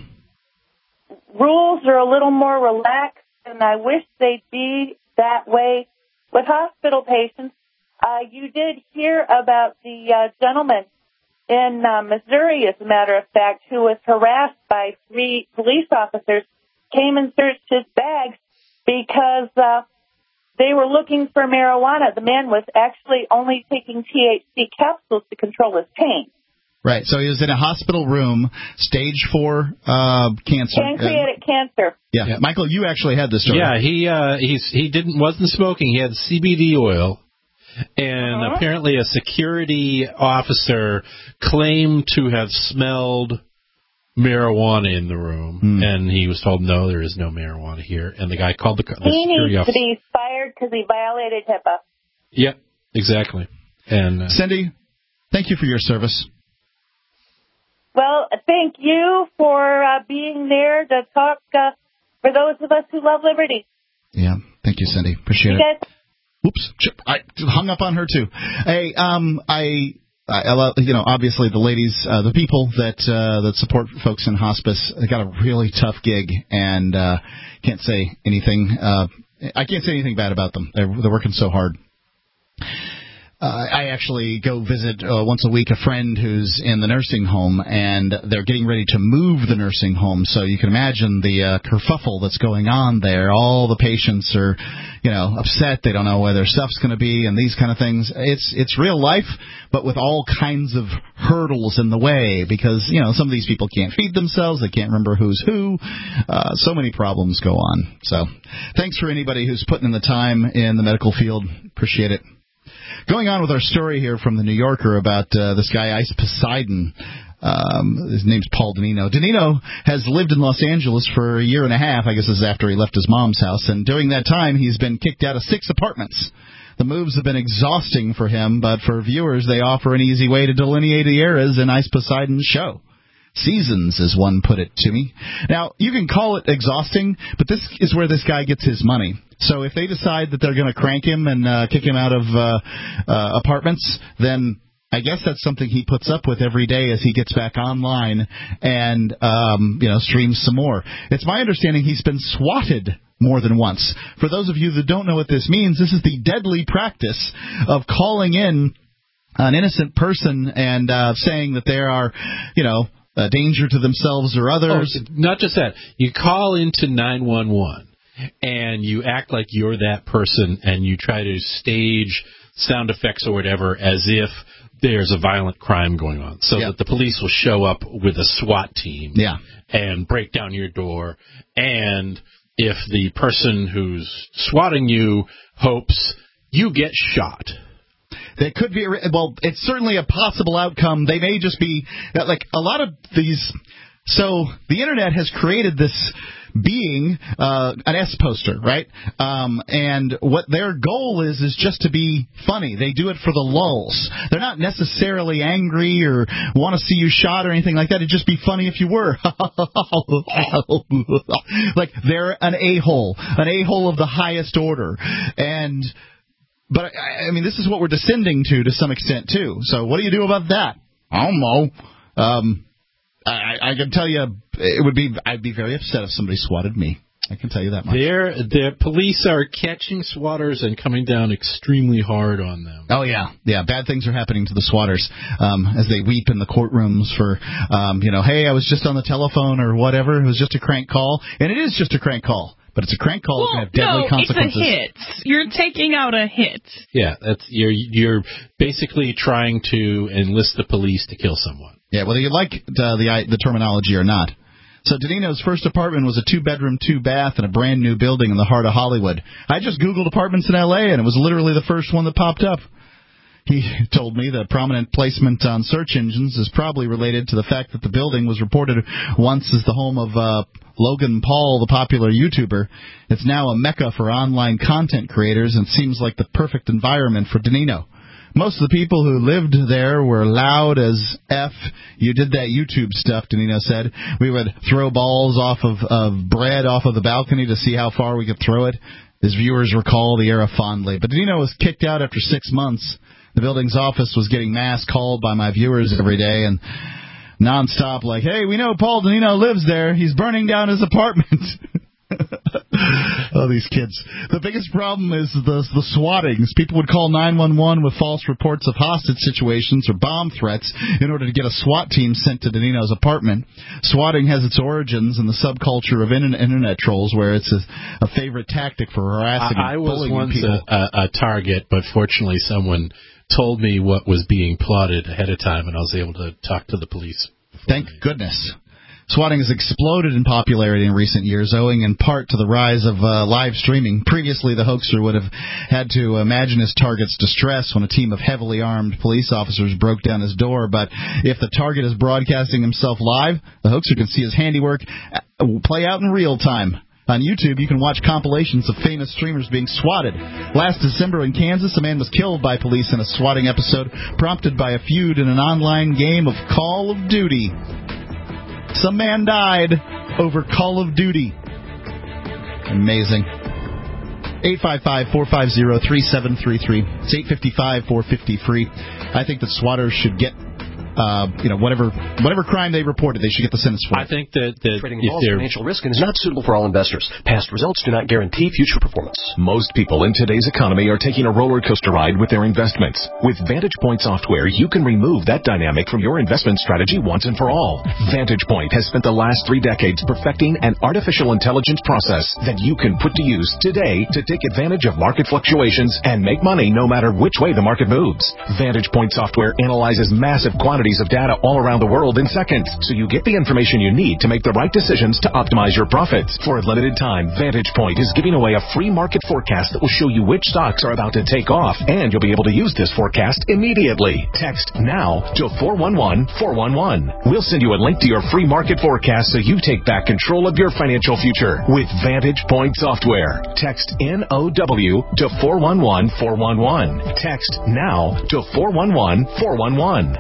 rules are a little more relaxed, and I wish they'd be that way with hospital patients. Uh, you did hear about the uh, gentleman in uh, Missouri, as a matter of fact, who was harassed by three police officers, came and searched his bags because uh, they were looking for marijuana. The man was actually only taking T H C capsules to control his pain. Right. So he was in a hospital room, stage four uh, cancer. Pancreatic uh, cancer. Yeah. yeah. Michael, you actually had this story. Yeah, he uh, he's he didn't wasn't smoking. He had C B D oil. And uh-huh. apparently a security officer claimed to have smelled marijuana in the room, hmm. and he was told, no, there is no marijuana here. And the guy called the, the he security needs officer. to be fired because he violated HIPAA. Yep, exactly. And uh, Cindy, thank you for your service. Well, thank you for uh, being there to talk uh, for those of us who love liberty. Yeah, thank you, Cindy. Appreciate you it. Guys- Oops, I hung up on her too. Hey, um, I, I, you know, obviously the ladies, uh, the people that uh, that support folks in hospice, they got a really tough gig, and uh, can't say anything. Uh, I can't say anything bad about them. They're they're working so hard. Uh, I actually go visit uh, once a week a friend who's in the nursing home, and they're getting ready to move the nursing home. So you can imagine the uh, kerfuffle that's going on there. All the patients are, you know, upset. They don't know where their stuff's going to be, and these kind of things. It's it's real life, but with all kinds of hurdles in the way because, you know, some of these people can't feed themselves. They can't remember who's who. Uh, so many problems go on. So thanks for anybody who's putting in the time in the medical field. Appreciate it. Going on with our story here from the New Yorker about uh, this guy, Ice Poseidon. Um, his name's Paul Danino. Danino has lived in Los Angeles for a year and a half. I guess this is after he left his mom's house. And during that time, he's been kicked out of six apartments. The moves have been exhausting for him, but for viewers, they offer an easy way to delineate the eras in Ice Poseidon's show. Seasons, as one put it to me. Now, you can call it exhausting, but this is where this guy gets his money. So if they decide that they're going to crank him and uh, kick him out of uh, uh, apartments, then I guess that's something he puts up with every day as he gets back online and, um, you know, streams some more. It's my understanding he's been swatted more than once. For those of you that don't know what this means, this is the deadly practice of calling in an innocent person and uh, saying that they are, you know, a danger to themselves or others. Oh, not just that. You call into nine one one. And you act like you're that person, and you try to stage sound effects or whatever as if there's a violent crime going on, so yep. that the police will show up with a SWAT team yeah. and break down your door. And if the person who's swatting you hopes you get shot. That could be, well, it's certainly a possible outcome. They may just be, like, a lot of these So the Internet has created this being, uh, an S poster, right? Um, and what their goal is is just to be funny. They do it for the lulls. They're not necessarily angry or want to see you shot or anything like that. It'd just be funny if you were. Like, they're an a-hole, an a-hole of the highest order. And, but, I, I mean, this is what we're descending to to some extent, too. So what do you do about that? I don't know. Um... I, I can tell you, it would be. I'd be very upset if somebody swatted me. I can tell you that much. Their their police are catching swatters and coming down extremely hard on them. Oh yeah, yeah. Bad things are happening to the swatters um, as they weep in the courtrooms for, um, you know, hey, I was just on the telephone or whatever. It was just a crank call, and it is just a crank call. But it's a crank call. Well, It's going to have deadly no, consequences. it's a hit. You're taking out a hit. Yeah, that's you're you're basically trying to enlist the police to kill someone. Yeah, whether you like uh, the the terminology or not. So Danino's first apartment was a two-bedroom, two-bath in a brand-new building in the heart of Hollywood. I just Googled apartments in L A, and it was literally the first one that popped up. He told me the prominent placement on search engines is probably related to the fact that the building was reported once as the home of uh, Logan Paul, the popular YouTuber. It's now a mecca for online content creators and seems like the perfect environment for Danino. Most of the people who lived there were loud as F. You did that YouTube stuff, Danino said. We would throw balls off of, of bread off of the balcony to see how far we could throw it. His viewers recall the era fondly. But Danino was kicked out after six months. The building's office was getting mass called by my viewers every day and nonstop like, hey, we know Paul Danino lives there. He's burning down his apartment. Oh, these kids. The biggest problem is the, the swattings. People would call nine one one with false reports of hostage situations or bomb threats in order to get a SWAT team sent to Danino's apartment. Swatting has its origins in the subculture of internet, internet trolls, where it's a, a favorite tactic for harassing I, I and was bullying once people. a, a, a target, but fortunately someone told me what was being plotted ahead of time, and I was able to talk to the police. Thank goodness. Swatting has exploded in popularity in recent years, owing in part to the rise of uh, live streaming. Previously, the hoaxer would have had to imagine his target's distress when a team of heavily armed police officers broke down his door. But if the target is broadcasting himself live, the hoaxer can see his handiwork play out in real time. On YouTube, you can watch compilations of famous streamers being swatted. Last December in Kansas, a man was killed by police in a swatting episode prompted by a feud in an online game of Call of Duty. Some man died over Call of Duty. Amazing. eight five five, four five zero, three seven three three. It's eight five five, four five zero, free. I think that swatters should get, uh, you know, whatever whatever crime they reported, they should get the sentence for it. I think that, that trading if involves they're financial risk and is not suitable for all investors. Past results do not guarantee future performance. Most people in today's economy are taking a roller coaster ride with their investments. With Vantage Point software, you can remove that dynamic from your investment strategy once and for all. Vantage Point has spent the last three decades perfecting an artificial intelligence process that you can put to use today to take advantage of market fluctuations and make money no matter which way the market moves. Vantage Point software analyzes massive quantities of data all around the world in seconds, so you get the information you need to make the right decisions to optimize your profits. For a limited time, Vantage Point is giving away a free market forecast that will show you which stocks are about to take off, and you'll be able to use this forecast immediately. Text NOW to four one one, four one one. We'll send you a link to your free market forecast so you take back control of your financial future with Vantage Point software. Text N O W to four one one, four one one. Text NOW to four one one, four one one.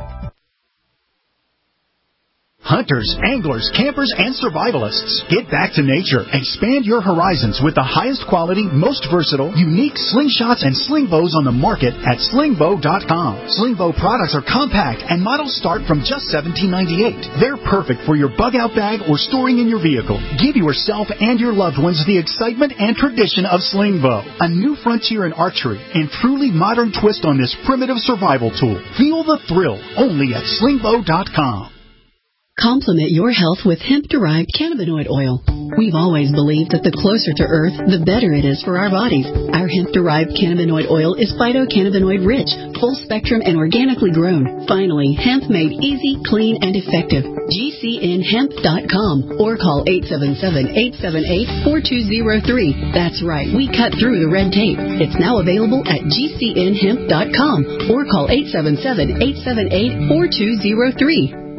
Hunters, anglers, campers, and survivalists. Get back to nature. Expand your horizons with the highest quality, most versatile, unique slingshots and sling bows on the market at sling bow dot com. Sling bow products are compact and models start from just seventeen ninety-eight. They're perfect for your bug out bag or storing in your vehicle. Give yourself and your loved ones the excitement and tradition of sling bow. A new frontier in archery and truly modern twist on this primitive survival tool. Feel the thrill only at sling bow dot com. Complement your health with hemp-derived cannabinoid oil. We've always believed that the closer to Earth, the better it is for our bodies. Our hemp-derived cannabinoid oil is phytocannabinoid rich, full spectrum, and organically grown. Finally, hemp made easy, clean, and effective. G C N hemp dot com or call eight seven seven, eight seven eight, four two zero three. That's right, we cut through the red tape. It's now available at G C N hemp dot com or call eight seven seven, eight seven eight, four two zero three.